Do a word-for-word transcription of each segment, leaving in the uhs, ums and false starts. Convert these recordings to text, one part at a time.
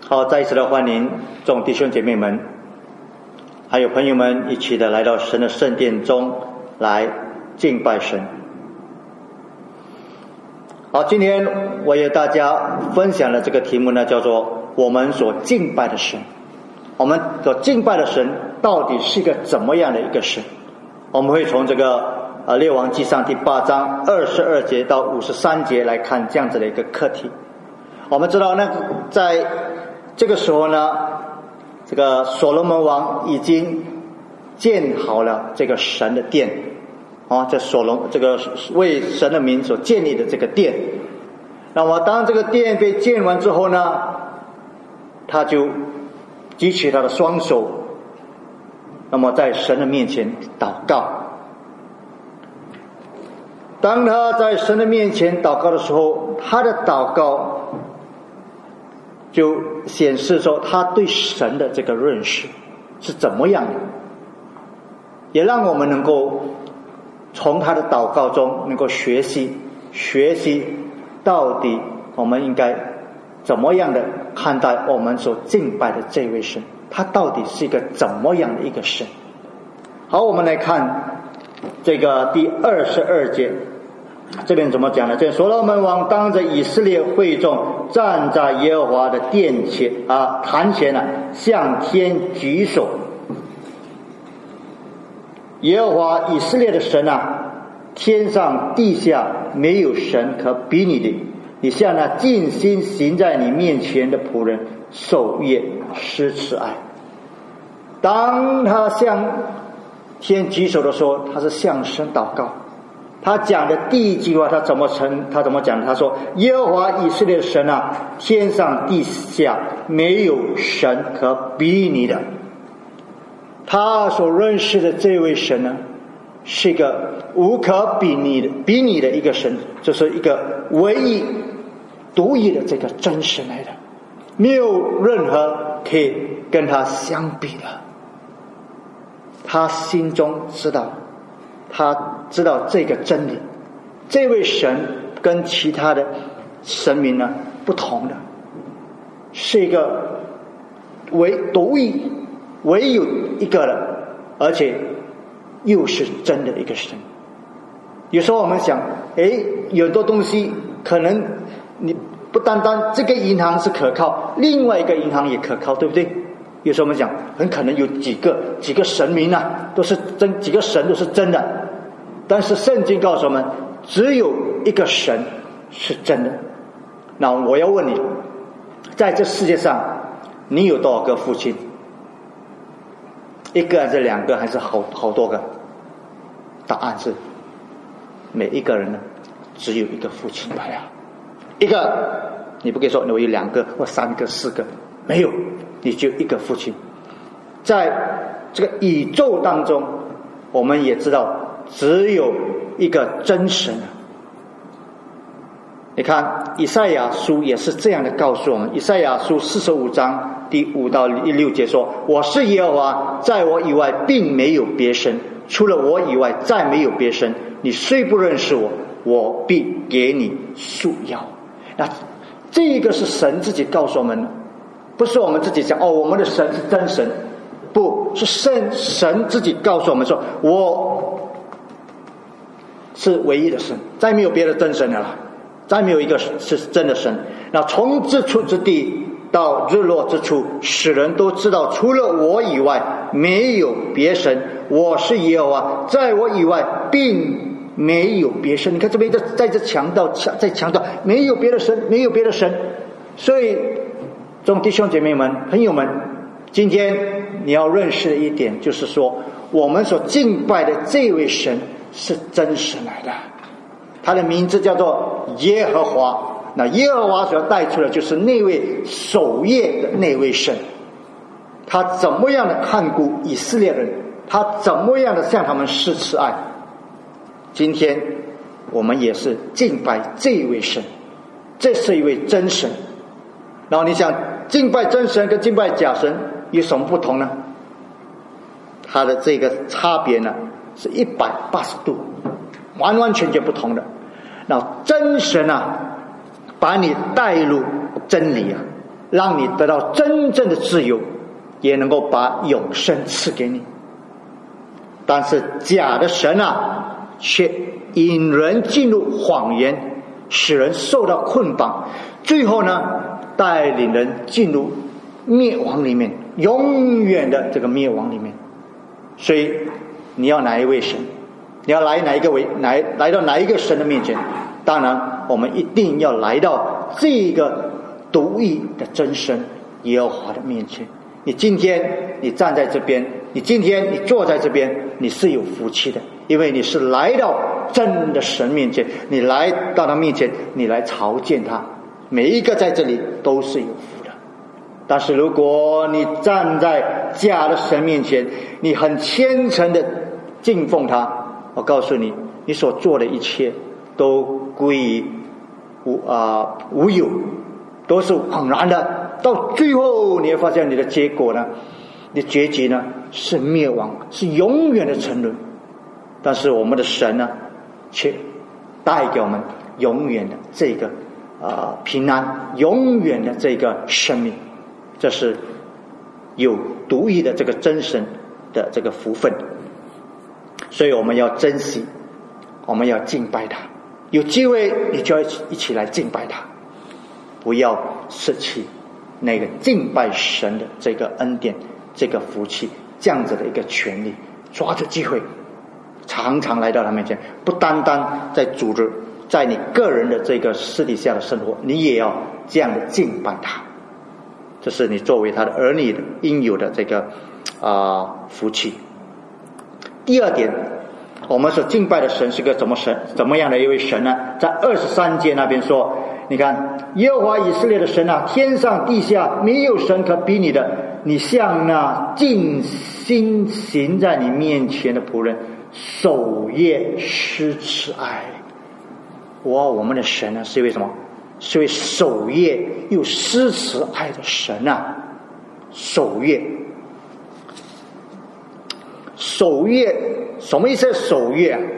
好，再一次的欢迎众弟兄姐妹们，还有朋友们一起的来到神的圣殿中来敬拜神。好，今天我与大家分享的这个题目呢，叫做我们所敬拜的神。我们所敬拜的神到底是一个怎么样的一个神？我们会从这个呃列王纪上第八章二十二节到五十三节来看这样子的一个课题。我们知道呢，在这个时候呢，这个所罗门王已经建好了这个神的殿啊，这所罗这个为神的名所建立的这个殿。那么当这个殿被建完之后呢，他就举起他的双手，那么在神的面前祷告。当他在神的面前祷告的时候，他的祷告就显示说他对神的这个认识是怎么样的，也让我们能够从他的祷告中能够学习学习到底我们应该怎么样的看待我们所敬拜的这位神，他到底是一个怎么样的一个神。好，我们来看这个第二十二节，这边怎么讲呢？这所罗门王当着以色列会众站在耶和华的殿前啊坛前呢、啊，向天举手。耶和华以色列的神啊，天上地下没有神可比你的，你向那尽心行在你面前的仆人守约施慈爱。当他向天举手的时候，他是向神祷告。他讲的第一句话，他怎么称？他怎么讲？他说：“耶和华以色列的神啊，天上地下没有神可比你的。”他所认识的这位神呢，是一个无可比拟的、比拟的一个神，就是一个唯一、独一的这个真神来的，没有任何可以跟他相比的。他心中知道。他知道这个真理，这位神跟其他的神明呢不同的，是一个唯独一、唯有一个的，而且又是真的一个神。有时候我们想，诶，有很多东西可能你不单单这个银行是可靠，另外一个银行也可靠，对不对？有时候我们讲，很可能有几个几个神明啊，都是真，几个神都是真的。但是圣经告诉我们，只有一个神是真的。那我要问你，在这世界上，你有多少个父亲？一个还是两个，还是好好多个？答案是，每一个人呢，只有一个父亲罢了。一个，你不可以说我有两个或三个、四个，没有。你就一个父亲。在这个宇宙当中，我们也知道只有一个真神。你看以赛亚书也是这样的告诉我们，以赛亚书四十五章第五到第六节说：我是耶和华，在我以外并没有别神，除了我以外再没有别神。你虽不认识我，我必给你束腰。那这个是神自己告诉我们的，不是我们自己讲哦，我们的神是真神，不是神神自己告诉我们说，我是唯一的神，再没有别的真神了，再没有一个是真的神。那从之初之地到日落之处，使人都知道除了我以外没有别神，我是耶和华，在我以外并没有别神。你看这边在这强调在强调没有别的神，没有别的神。所以众弟兄姐妹们朋友们，今天你要认识的一点就是说，我们所敬拜的这位神是真神来的，他的名字叫做耶和华。那耶和华所要带出的就是那位守夜的那位神，他怎么样的看顾以色列人，他怎么样的向他们施慈爱。今天我们也是敬拜这一位神，这是一位真神。然后你想敬拜真神跟敬拜假神有什么不同呢？它的这个差别呢是一百八十度，完完全全不同的。那真神啊，把你带入真理啊， 让你得到真正的自由，也能够把永生赐给你。但是假的神啊，却引人进入谎言，使人受到捆绑，最后呢，带领人进入灭亡里面，永远的这个灭亡里面。所以你要哪一位神？你要来哪一个位？来来到哪一个神的面前？当然，我们一定要来到这个独一的真神耶和华的面前。你今天你站在这边，你今天你坐在这边，你是有福气的，因为你是来到真的神面前，你来到他面前，你来朝见他。每一个在这里都是有福的。但是如果你站在假的神面前，你很虔诚的敬奉他，我告诉你，你所做的一切都归于无啊、呃、无有，都是枉然的。到最后你会发现你的结果呢，你的结局呢是灭亡，是永远的沉沦。但是我们的神呢，却带给我们永远的这个啊、呃、平安，永远的这个生命。这是有独一的这个真神的这个福分，所以我们要珍惜，我们要敬拜他。有机会你就要一起一起来敬拜他，不要失去那个敬拜神的这个恩典，这个福气，这样子的一个权利。抓住机会，常常来到他面前，不单单在组织，在你个人的这个私底下的生活，你也要这样的敬拜他。这是你作为他的儿女的应有的这个啊、呃、福气。第二点，我们所敬拜的神是个怎么神怎么样的一位神呢？在二十三节那边说，你看，耶和华以色列的神啊，天上地下没有神可比你的，你向那尽心行在你面前的仆人守夜施慈爱。哇，我们的神呢是一位什么？是位守夜又施慈爱的神啊！守夜，守夜什么意思？守夜啊，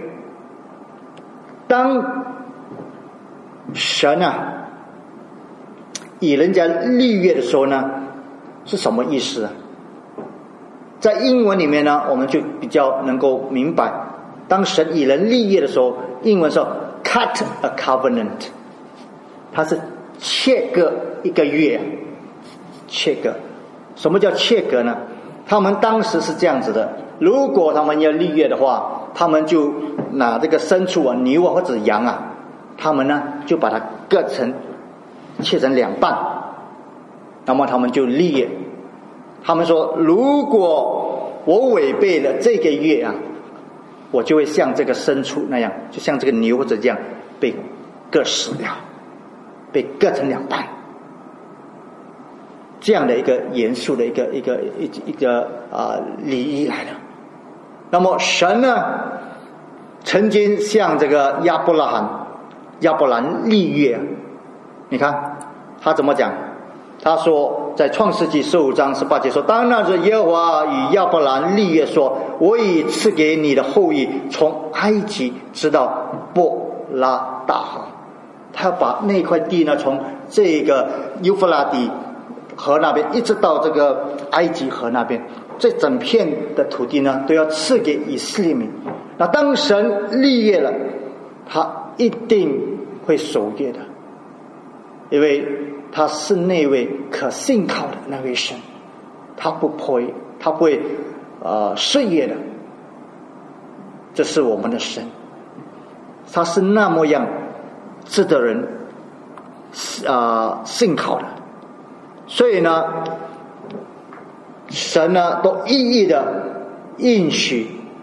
当神啊以人家立约的时候呢，是什么意思啊？在英文里面呢，我们就比较能够明白，当神以人立约的时候，英文说 cut a covenant，它是切割一个约，切割。什么叫切割呢？他们当时是这样子的，如果他们要立约的话，他们就拿这个牲畜啊，牛啊或者羊啊，他们呢就把它割成切成两半，那么他们就立约。他们说，如果我违背了这个约啊，我就会像这个牲畜那样，就像这个牛或者这样被割死掉，被割成两半，这样的一个严肃的一个一个一一个啊、呃、礼仪来的。那么神呢，曾经向这个亚伯拉罕、亚伯兰立约，你看他怎么讲？他说，在创世纪十五章十八节说：“当那日耶和华与亚伯兰立约说，我已赐给你的后裔从埃及直到伯拉大河。”他要把那块地呢，从这个幼发拉底河那边一直到这个埃及河那边，这整片的土地呢，都要赐给以色列民。那当神立约了，他一定会守约的，因为他是那位可信靠的那位神，他不破约，他不会呃失约的。这是我们的神，他是那么样值得人啊、呃、信靠的。所以呢，神呢都一一的应许，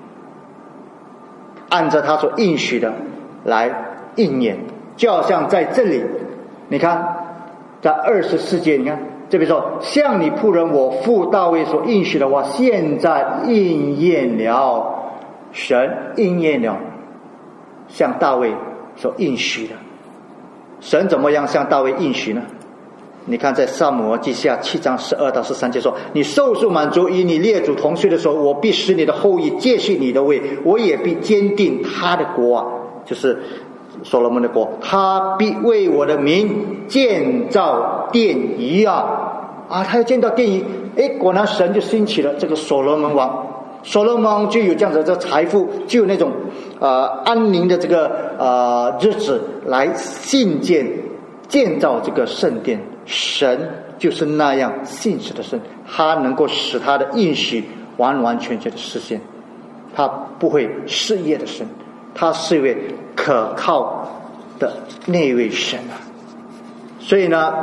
按照他所应许的来应验。就好像在这里，你看在二十四节，你看这边说，像你仆人我父大卫所应许的话，现在应验了。神应验了像大卫所应许的。神怎么样向大卫应许呢？你看在撒母耳记下七章十二到十三节说，你寿数满足与你列祖同岁的时候，我必使你的后裔接续你的位，我也必坚定他的国啊，就是所罗门的国，他必为我的名建造殿宇啊！啊，他要建造殿宇，哎，果然神就兴起了这个所罗门王，所罗门王就有这样子的财富，就有那种呃安宁的这个呃日子来兴建建造这个圣殿。神就是那样信实的神，他能够使他的应许完完全全的实现，他不会失业的神，他是一位可靠的那位神啊。所以呢，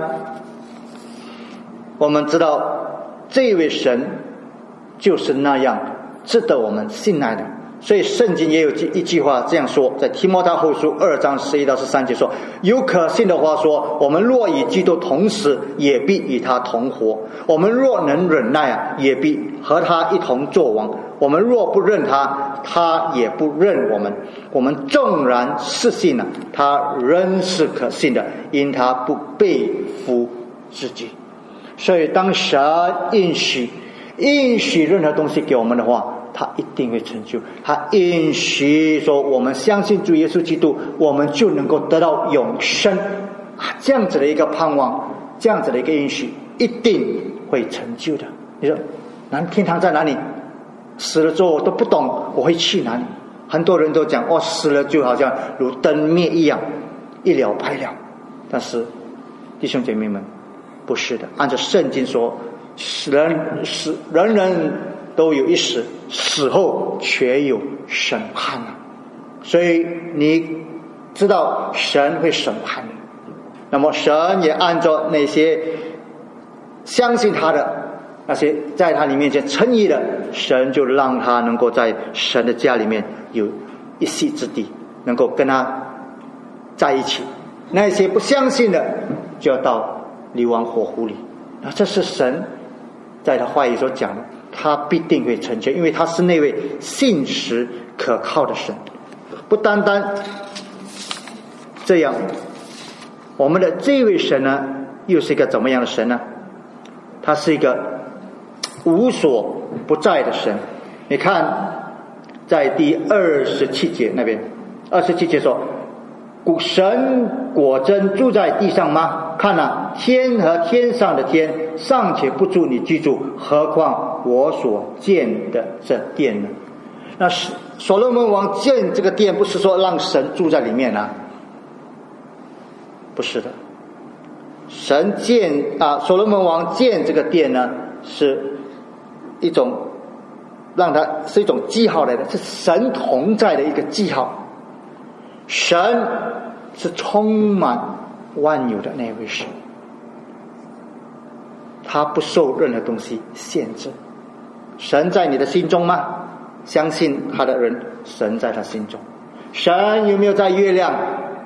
我们知道这位神就是那样值得我们信赖的。所以圣经也有一句话这样说，在提摩太后书二章十一到十三节说，有可信的话说，我们若与基督同死，也必与他同活；我们若能忍耐啊，也必和他一同作王；我们若不认他，他也不认我们。我们纵然是信了，他仍是可信的，因他不背负自己。所以当神应许应许任何东西给我们的话，他一定会成就。他应许说，我们相信主耶稣基督，我们就能够得到永生。这样子的一个盼望，这样子的一个应许，一定会成就的。你说，那天堂在哪里？死了之后我都不懂我会去哪里。很多人都讲，哦，死了就好像如灯灭一样，一了百了。但是弟兄姐妹们，不是的。按照圣经说，人死人人都有一死，死后却有审判啊！所以你知道神会审判你，那么神也按照那些相信他的，那些在他里面前称义的，神就让他能够在神的家里面有一席之地，能够跟他在一起。那些不相信的，就要到硫磺火湖里。那这是神在他话语所讲的，他必定会成就，因为他是那位信实可靠的神。不单单这样，我们的这位神呢，又是一个怎么样的神呢？他是一个无所不在的神。你看在第二十七节那边，二十七节说，神果真住在地上吗？看啊，天和天上的天尚且不足你居住，何况我所建的这殿呢？那所罗门王建这个殿，不是说让神住在里面啊，不是的。神建啊，所罗门王建这个殿呢，是一种让它是一种记号来的，是神同在的一个记号。神是充满万有的那位神，他不受任何东西限制。神在你的心中吗？相信他的人，神在他心中。神有没有在月亮？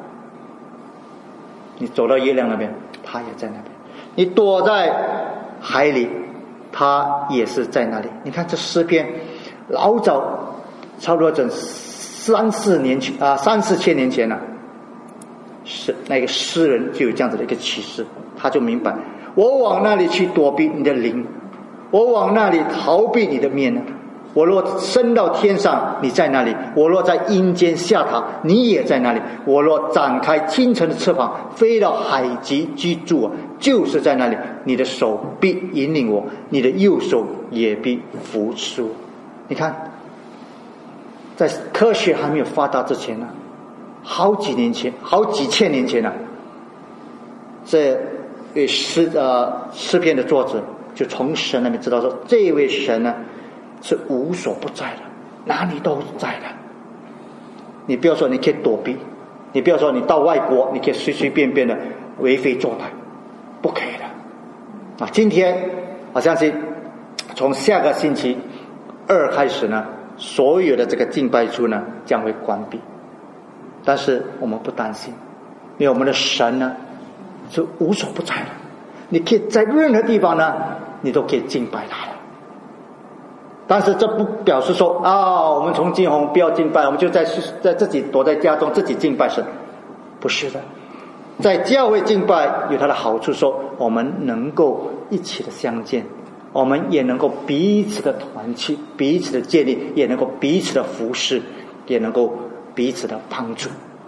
你走到月亮那边，他也在那边。你躲在海里，他也是在那里。你看这诗篇老早，差不多整三四年前啊，三四千年前了、啊，是那个诗人就有这样子的一个启示，他就明白，我往那里去躲避你的灵，我往那里逃避你的面呢？我若升到天上，你在那里；我若在阴间下榻，你也在那里；我若展开清晨的翅膀，飞到海极居住啊，就是在那里。你的手必引领我，你的右手也必扶持我。你看，在科学还没有发达之前呢、啊，好几年前，好几千年前呢、啊，这位诗呃诗篇的作者就从神那边知道说，这位神呢是无所不在的，哪里都在的。你不要说你可以躲避，你不要说你到外国你可以随随便便的为非作歹，不可以的啊！今天我相信从下个星期二开始呢，所有的这个敬拜处呢将会关闭，但是我们不担心，因为我们的神呢是无所不在的，你可以在任何地方呢你都可以敬拜他的。但是这不表示说啊，我们从今后不要敬拜，我们就在在自己躲在家中自己敬拜神，不是的。在教会敬拜有它的好处，说我们能够一起的相见，我们也能够彼此的团契，彼此的建立，也能够彼此的服侍，也能够彼此的帮助。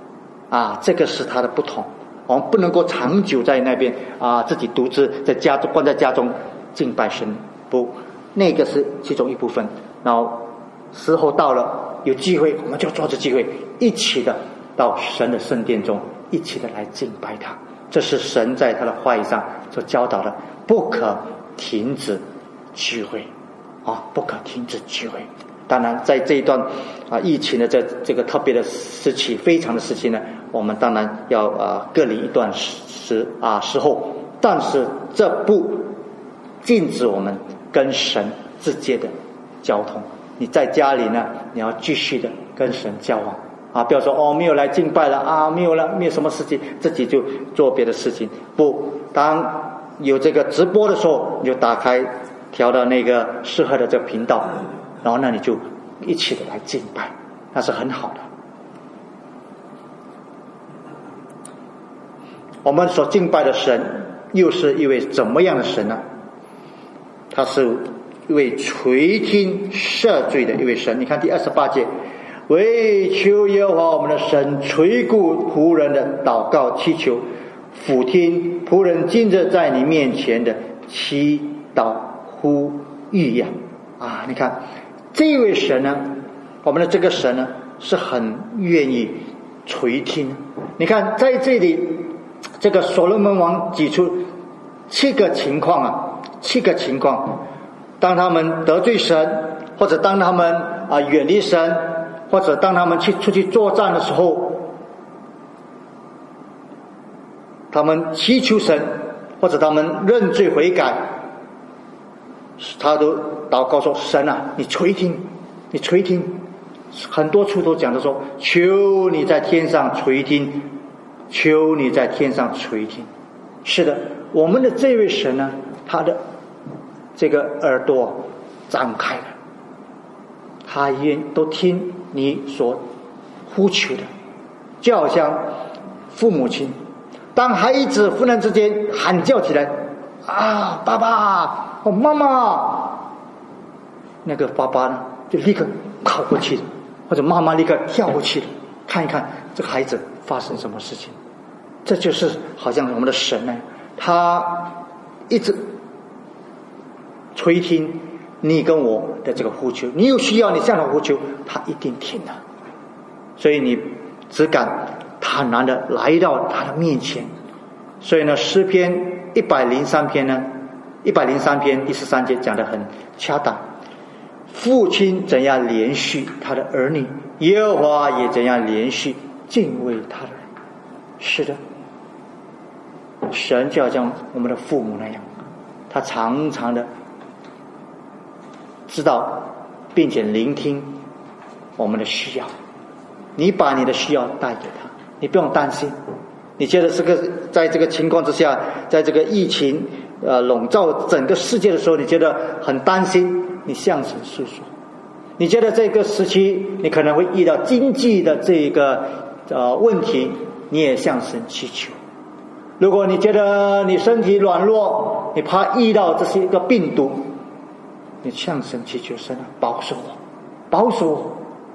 啊，这个是它的不同。我们不能够长久在那边啊，自己独自在家中关在家中敬拜神，不，那个是其中一部分。然后时候到了，有机会我们就抓住机会，一起的到神的圣殿中，一起的来敬拜他。这是神在他的话语上所教导的，不可停止聚会啊，不可停止聚会。当然在这一段啊疫情的这这个特别的时期，非常的时期呢，我们当然要啊隔离一段时啊时候，但是这不禁止我们跟神直接的交通。你在家里呢，你要继续的跟神交往啊，不要说哦没有来敬拜了啊，没有了，没有什么事情，自己就做别的事情。不，当有这个直播的时候，你就打开调到那个适合的这个频道，然后呢你就一起的来敬拜，那是很好的。我们所敬拜的神又是一位怎么样的神呢？他是一位垂听赦罪的一位神。你看第二十八节，唯求耶和华我们的神垂顾仆人的祷告祈求，俯听仆人今日在你面前的祈祷呼吁呀！啊，你看这位神呢，我们的这个神呢是很愿意垂听。你看在这里，这个所罗门王举出七个情况啊，七个情况，当他们得罪神，或者当他们啊远离神，或者当他们去出去作战的时候，他们祈求神，或者他们认罪悔改，他都祷告说：神啊，你垂听，你垂听。很多处都讲的说：求你在天上垂听，求你在天上垂听。是的，我们的这位神呢，他的这个耳朵张开了，他愿都听你所呼求的。就好像父母亲，当孩子忽然之间喊叫起来，啊，爸爸，哦，妈妈，那个爸爸呢就立刻跑过去了，或者妈妈立刻跳过去了，看一看这个孩子发生什么事情。这就是好像我们的神呢，他一直垂听你跟我的这个呼求，你有需要你向他呼求，他一定听的。所以你只敢坦然的来到他的面前。所以呢，诗篇一百零三篇呢，一百零三篇第十三节讲得很恰当。父亲怎样连续他的儿女，耶和华也怎样连续敬畏他的人。是的，神就好像我们的父母那样，他常常的知道并且聆听我们的需要。你把你的需要带给他，你不用担心。你觉得这个在这个情况之下，在这个疫情呃笼罩整个世界的时候，你觉得很担心，你向神诉说。你觉得这个时期你可能会遇到经济的这个呃问题，你也向神祈求。如果你觉得你身体软弱，你怕遇到这些个病毒，你向神祈求，神啊，保守我，保守我。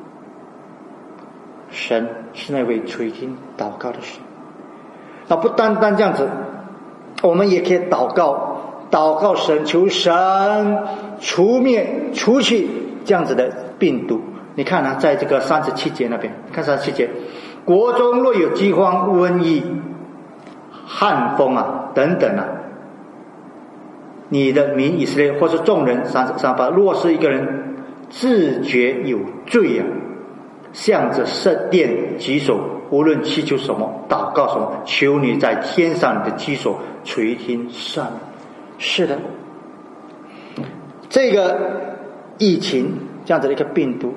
神是那位垂听祷告的神。那不单单这样子，我们也可以祷告，祷告神，求神除灭除去这样子的病毒。你看啊，在这个三十七节那边，看三十七节，国中若有饥荒、瘟疫、旱风啊等等啊，你的民以色列或是众人三十三八，若是一个人自觉有罪啊，向着圣殿举手，无论祈求什么，祷告什么，求你在天上你的居所垂听赦免。是的，这个疫情这样子的一个病毒，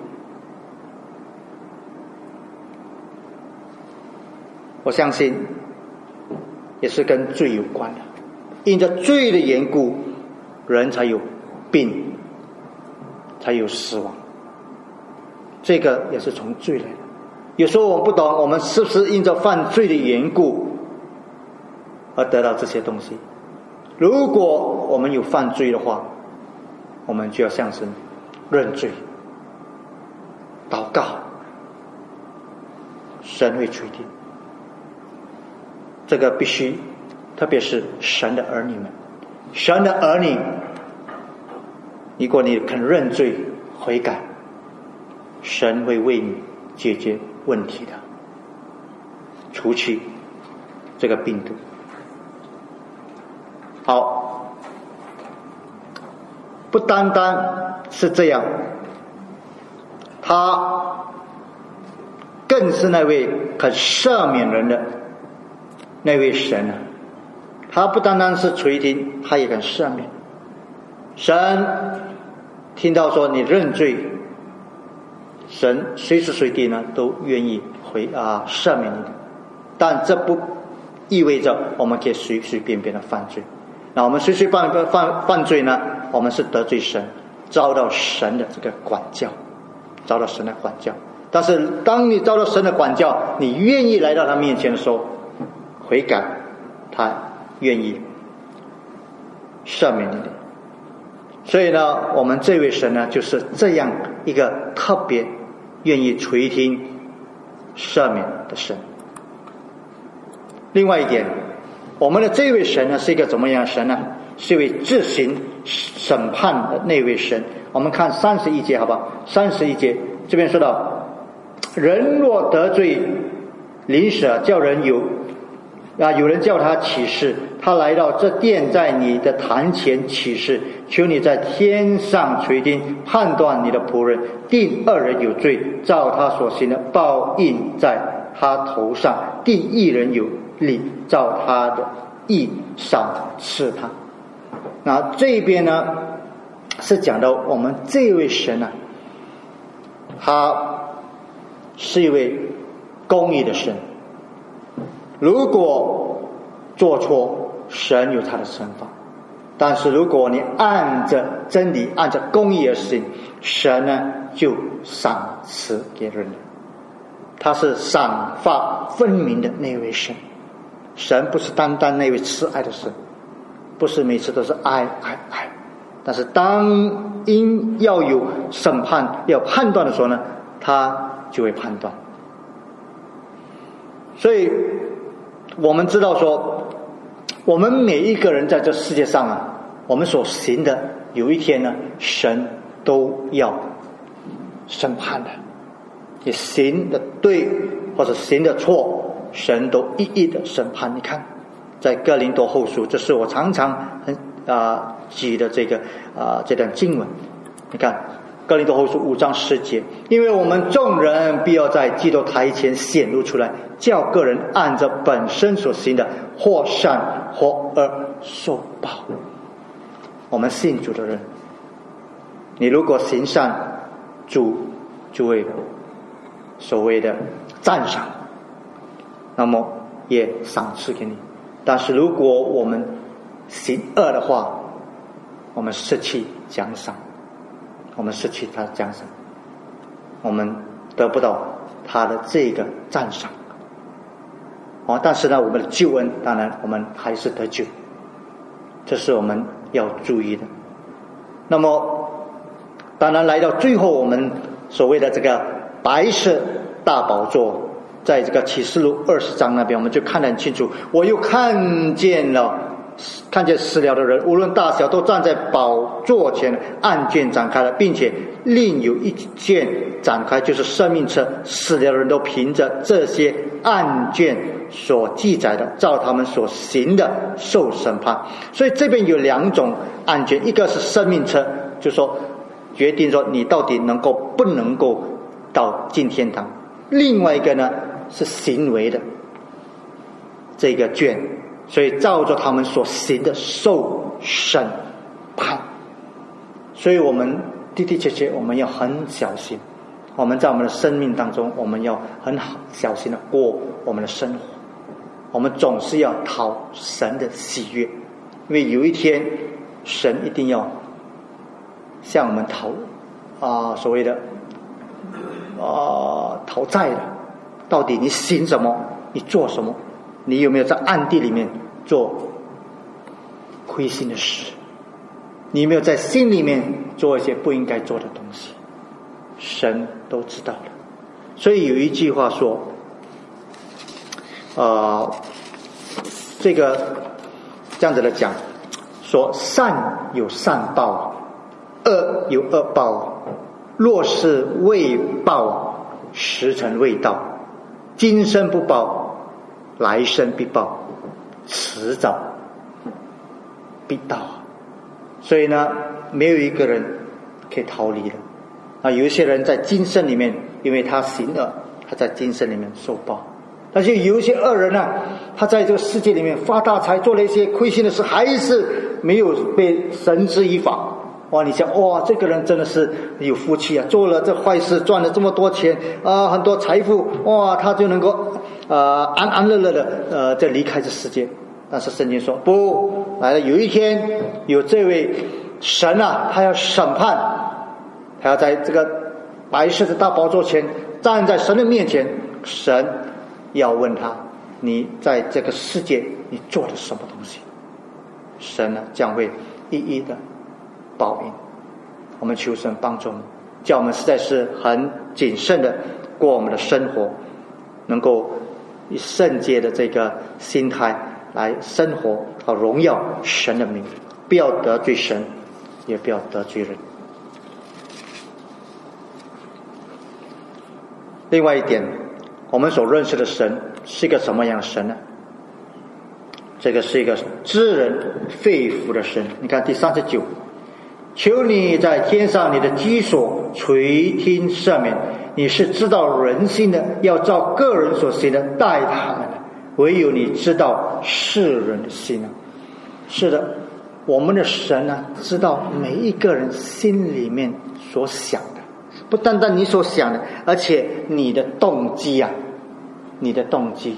我相信也是跟罪有关的。因着罪的缘故，人才有病，才有死亡。这个也是从罪来的。有时候我们不懂，我们是不是因着犯罪的缘故而得到这些东西？如果我们有犯罪的话，我们就要向神认罪、祷告，神会垂听。 这个必须，特别是神的儿女们，神的儿女，如果你肯认罪悔改，神会为你解决问题的，除去这个病毒。好，不单单是这样，他更是那位肯赦免人的那位神啊！他不单单是垂听，他也肯赦免。神听到说你认罪，神随时随地呢都愿意回啊赦免你的，但这不意味着我们可以随随便便的犯罪。那我们随随便便犯犯罪呢，我们是得罪神，遭到神的这个管教，遭到神的管教。但是当你遭到神的管教，你愿意来到他面前的时候悔改，他愿意赦免你的。所以呢，我们这位神呢，就是这样一个特别愿意垂听赦免的神。另外一点，我们的这位神呢，是一个怎么样的神呢？是一位自行审判的那位神。我们看三十一节好不好？三十一节这边说到，人若得罪邻舍，叫人有啊，有人叫他起誓，他来到这殿，在你的坛前起誓，求你在天上垂听，判断你的仆人，定二人有罪，照他所行的报应在他头上，定一人有理，照他的义赏赐他。那这边呢，是讲到我们这位神啊，他是一位公义的神。如果做错，神有他的惩罚，但是如果你按着真理按着公义而行，神呢就赏赐给人。他是赏罚分明的那位神。神不是单单那位慈爱的神，不是每次都是爱爱爱，但是当因要有审判要判断的时候呢，他就会判断。所以我们知道说，我们每一个人在这世界上啊，我们所行的，有一天呢，神都要审判的。你行的对或者行的错，神都一一的审判。你看在哥林多后书，这是我常常很啊举的这个啊这段经文。你看哥林多后书五章十节，因为我们众人必要在基督台前显露出来，叫个人按着本身所行的，或善或恶受报。我们信主的人，你如果行善，主就会所谓的赞赏，那么也赏赐给你。但是如果我们行恶的话，我们失去奖赏，我们失去他的奖赏，我们得不到他的这个赞赏。哦，但是呢，我们的救恩当然我们还是得救，这是我们要注意的。那么当然来到最后，我们所谓的这个白色大宝座，在这个启示录二十章那边，我们就看得很清楚。我又看见了，看见死了的人，无论大小，都站在宝座前，案卷展开了，并且另有一卷展开，就是生命册。死了的人都凭着这些案卷所记载的，照他们所行的受审判。所以这边有两种案卷，一个是生命册，就是说决定说你到底能够不能够到进天堂；另外一个呢是行为的这个卷，所以照着他们所行的受审判。所以我们的的确确我们要很小心，我们在我们的生命当中，我们要很好小心的过我们的生活。我们总是要讨神的喜悦，因为有一天神一定要向我们讨啊、呃、所谓的啊、呃、讨债的。到底你行什么，你做什么，你有没有在暗地里面做亏心的事，你有没有在心里面做一些不应该做的东西，神都知道的。所以有一句话说呃这个这样子的讲，说善有善报，恶有恶报，若是未报，时辰未到，今生不报，来生必报，迟早必到。所以呢，没有一个人可以逃离的啊。有一些人在今生里面，因为他行恶，他在今生里面受报。但是有一些恶人呢，他在这个世界里面发大财，做了一些亏心的事，还是没有被绳之以法。哇，你想，哇，这个人真的是有福气啊！做了这坏事，赚了这么多钱啊、呃，很多财富，哇，他就能够呃安安乐乐的呃再离开这世界。但是圣经说不，来了，有一天有这位神啊，他要审判，他要在这个白色的大宝座前站在神的面前，神要问他，你在这个世界你做了什么东西？神呢将会一一的报应。我们求神帮助我们，叫我们实在是很谨慎的过我们的生活，能够以圣洁的这个心态来生活，好荣耀神的名，不要得罪神，也不要得罪人。另外一点，我们所认识的神是一个什么样的神呢？这个是一个知人肺腑的神。你看第三十九，求你在天上你的居所垂听赦免，你是知道人心的，要照个人所行的待他们的，唯有你知道世人的心啊。是的，我们的神呢，知道每一个人心里面所想的，不单单你所想的，而且你的动机啊，你的动机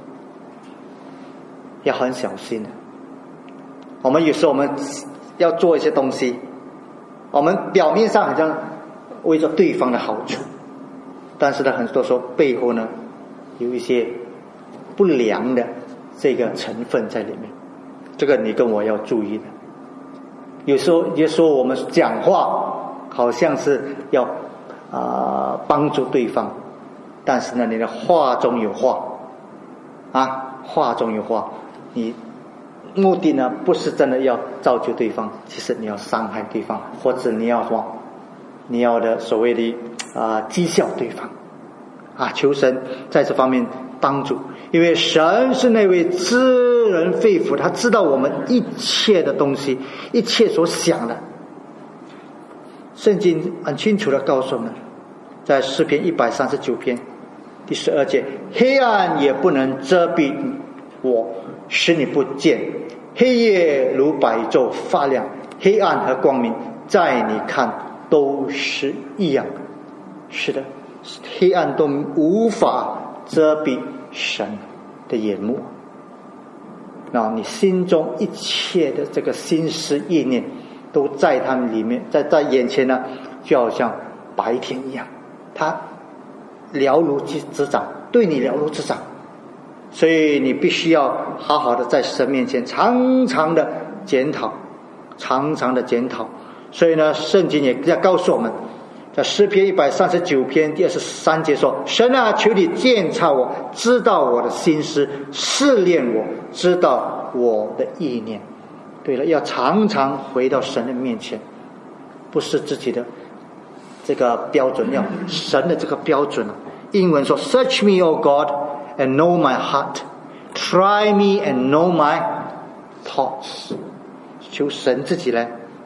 要很小心的。我们有时候我们要做一些东西，我们表面上好像为着对方的好处，但是呢，很多时候背后呢有一些不良的这个成分在里面，这个你跟我要注意的。有时候有时候我们讲话好像是要啊、呃、帮助对方，但是呢，你的话中有话啊，话中有话，你目的呢不是真的要造就对方，其实你要伤害对方，或者你要什么，你要的所谓的啊、呃、讥笑对方啊。求神在这方面帮助，因为神是那位知人肺腑，他知道我们一切的东西，一切所想的。圣经很清楚的告诉我们，在诗篇一百三十九篇第十二节，黑暗也不能遮蔽我，使你不见，黑夜如白昼发亮，黑暗和光明在你看都是一样。是的，黑暗都无法遮蔽神的眼目。那你心中一切的这个心思意念都在他们里面，在在眼前呢，就好像白天一样，他了如指掌，对你了如指掌。所以你必须要好好的在神面前常常的检讨，常常的检讨。所以呢，圣经也在告诉我们，在诗篇一百三十九篇第二十三节说，神啊，求你鉴察我，知道我的心思，试炼我，知道我的意念。对了，要常常回到神的面前，不是自己的这个标准，要神的这个标准啊。英文说 Search me, O God, and know my heart. Try me and know my thoughts. 求神自己来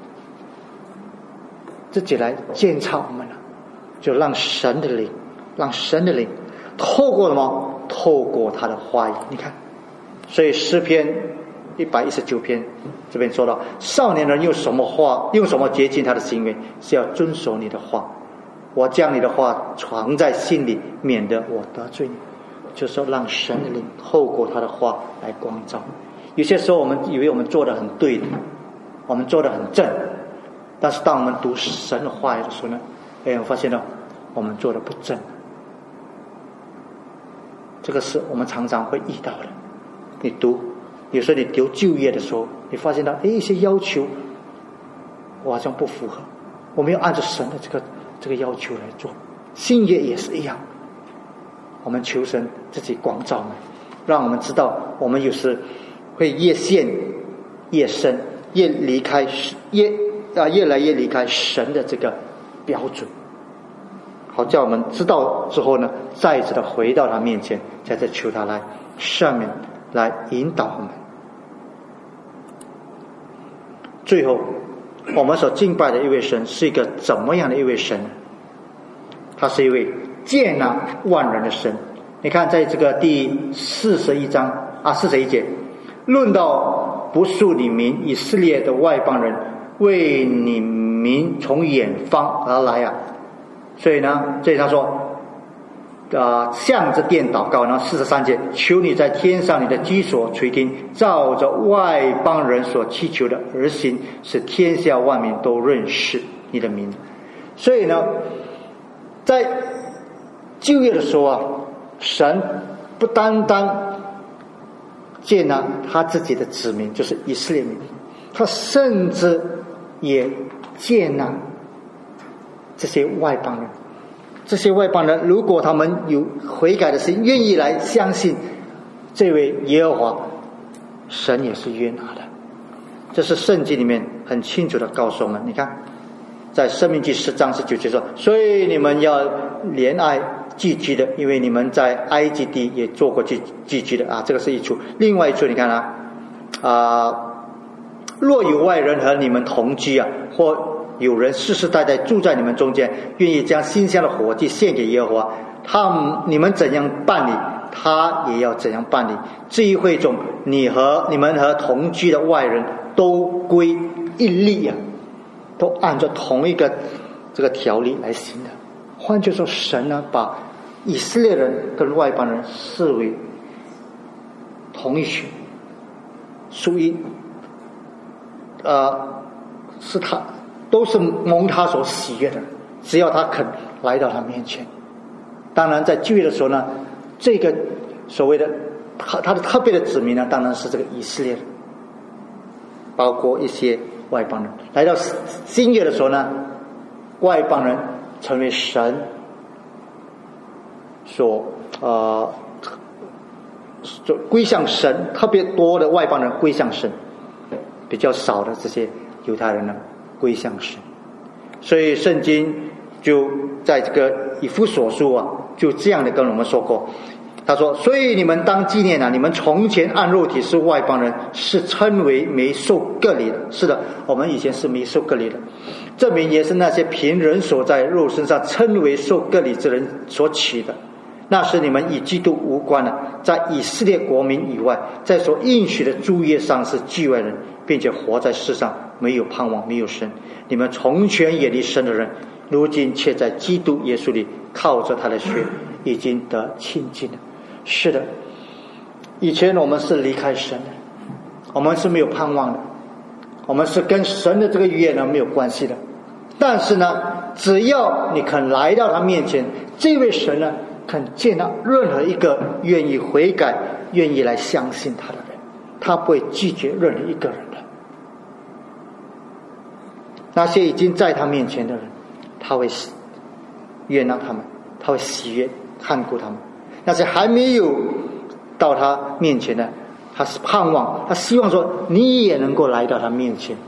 自己来鉴察我们了，就让神的灵，让神的灵透过了吗？透过他的话语。你看，所以诗篇一百一十九篇这边说到，少年人用什么话，用什么洁净他的行为，是要遵守你的话。我将你的话藏在心里，免得我得罪你。就是说，让神的灵透过他的话来光照。有些时候我们以为我们做得很对的，我们做得很正，但是当我们读神的话语的时候呢，哎，我发现到我们做得不正。这个是我们常常会遇到的。你读，有时候你读旧约的时候，你发现到哎，一些要求我好像不符合，我没有按照神的这个这个要求来做。新约也是一样，我们求神自己光照我们，让我们知道我们有时会越陷越深，越离开越啊越来越离开神的这个标准。好，叫我们知道之后呢，再一次的回到他面前，再次求他来赦免，来引导我们。最后，我们所敬拜的一位神是一个怎么样的一位神呢？他是一位接纳万人的神。你看，在这个第四十一章啊，四十一节，论到不属你民以色列的外邦人，为你民从远方而来啊。所以呢，这里他说，啊、呃，向着殿祷告呢，四十三节，求你在天上你的居所垂听，照着外邦人所祈求的而行，使天下万民都认识你的名。所以呢，在旧约的时候啊，神不单单接纳他自己的子民，就是以色列民，他甚至也接纳这些外邦人。这些外邦人如果他们有悔改的心，愿意来相信这位耶和华，神也是悦纳的。这是圣经里面很清楚的告诉我们。你看在申命记十章十九节说，所以你们要怜爱寄居的，因为你们在埃及地也做过寄寄居的啊，这个是一处。另外一处你看啊，啊、呃，若有外人和你们同居啊，或有人世世代代住在你们中间，愿意将馨香的火祭献给耶和华，他你们怎样办理，他也要怎样办理。这一会中，你和你们和同居的外人都归一例啊，都按照同一个这个条例来行的。换句话说，神呢把以色列人跟外邦人视为同一群，属于呃是他。都是蒙他所喜悦的，只要他肯来到他面前。当然在旧约的时候呢，这个所谓的他他的特别的子民呢，当然是这个以色列人，包括一些外邦人。来到新约的时候呢，外邦人成为神所呃所归向神，特别多的外邦人归向神，比较少的这些犹太人呢归向神。所以圣经就在这个以弗所书啊，就这样的跟我们说过，他说，所以你们当纪念啊，你们从前按肉体是外邦人，是称为没受割礼的。是的，我们以前是没受割礼的，证明也是那些凭人所在肉身上称为受割礼之人所起的。那时你们与基督无关了，在以色列国民以外，在所应许的诸业上是局外人，并且活在世上没有盼望，没有神。你们从前远离神的人，如今却在基督耶稣里靠着他的血已经得亲近了。是的，以前我们是离开神的，我们是没有盼望的，我们是跟神的这个约呢没有关系的。但是呢，只要你肯来到他面前，这位神呢肯接纳任何一个愿意悔改、愿意来相信他的人，他不会拒绝任何一个人的。那些已经在他面前的人，他会悦纳他们，他会喜悦看顾他们。那些还没有到他面前的，他是盼望，他希望说你也能够来到他面前，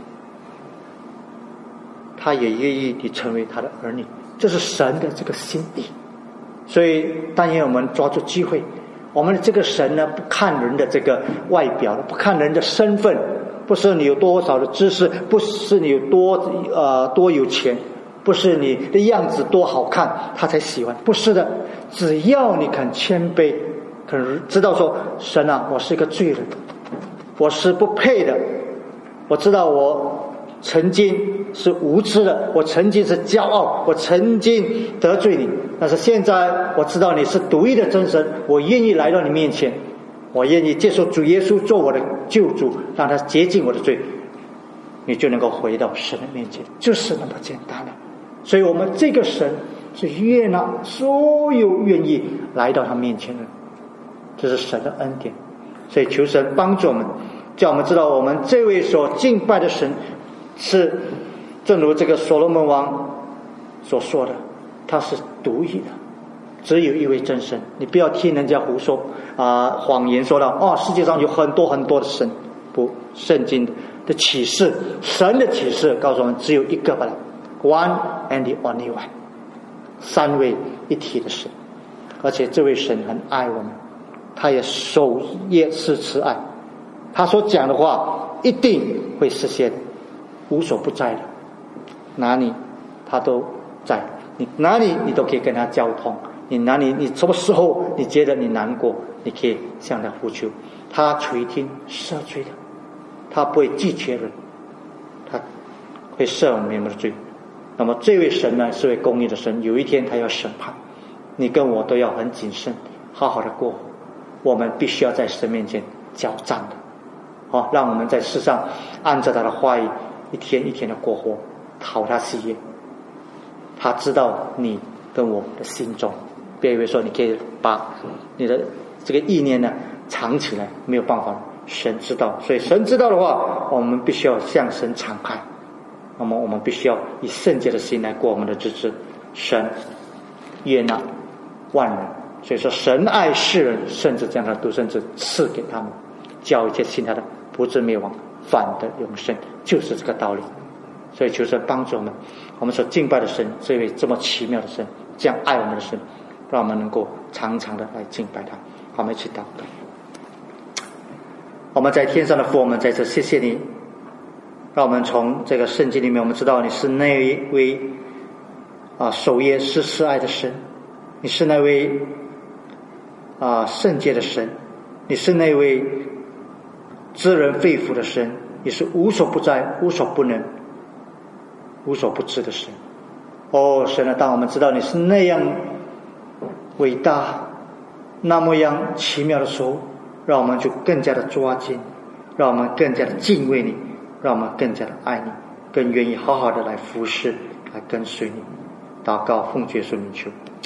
他也愿意你成为他的儿女。这是神的这个心意。所以但愿我们抓住机会，我们的这个神呢，不看人的这个外表，不看人的身份，不是你有多少的知识，不是你有多呃多有钱，不是你的样子多好看他才喜欢，不是的。只要你肯谦卑，肯知道说，神啊，我是一个罪人，我是不配的，我知道我曾经是无知的，我曾经是骄傲，我曾经得罪你，但是现在我知道你是独一的真神，我愿意来到你面前，我愿意接受主耶稣做我的救主，让他洁净我的罪，你就能够回到神的面前，就是那么简单了。所以我们这个神是悦纳所有愿意来到他面前的人，这是神的恩典。所以求神帮助我们，叫我们知道我们这位所敬拜的神是正如这个所罗门王所说的，他是独一的， 只有一位真神，你不要听人家胡说啊、呃、谎言说到哦，世界上有很多很多的神。不，圣经的启示，神的启示告诉我们只有一个罢了 ，One and the only one， 三位一体的神。而且这位神很爱我们，他也守约是慈爱，他所讲的话一定会实现，无所不在的，哪里他都在，你哪里你都可以跟他交通，你哪里你什么时候你觉得你难过，你可以向他呼求，他垂听赦罪的，他不会拒绝人，他会赦免我们的罪。那么这位神呢，是位公义的神，有一天他要审判，你跟我都要很谨慎，好好的过，我们必须要在神面前交战的，好、哦，让我们在世上按照他的话语一天一天的过活，讨他喜悦。他知道你跟我的心中，别以为说你可以把你的这个意念呢藏起来，没有办法，神知道。所以神知道的话，我们必须要向神敞开，那么我们必须要以圣洁的心来过我们的日子。神悦纳万人，所以说神爱世人，甚至将他独生子赐给他们，叫一切信他的不至灭亡，反得永生，就是这个道理。所以求神帮助我们，我们所敬拜的神，这位这么奇妙的神，这样爱我们的神，让我们能够常常的来敬拜他。好，我们一起祷告。我们在天上的父，我们在这谢谢你，让我们从这个圣经里面，我们知道你是那一位啊守约施慈爱的神，你是那位啊圣洁的神，你是那位知人肺腑的神，你是无所不在、无所不能、无所不知的神。哦，神啊，当我们知道你是那样伟大、那么样奇妙的时候，让我们就更加的抓紧，让我们更加的敬畏你，让我们更加的爱你，更愿意好好的来服侍、来跟随你。祷告奉耶稣名求。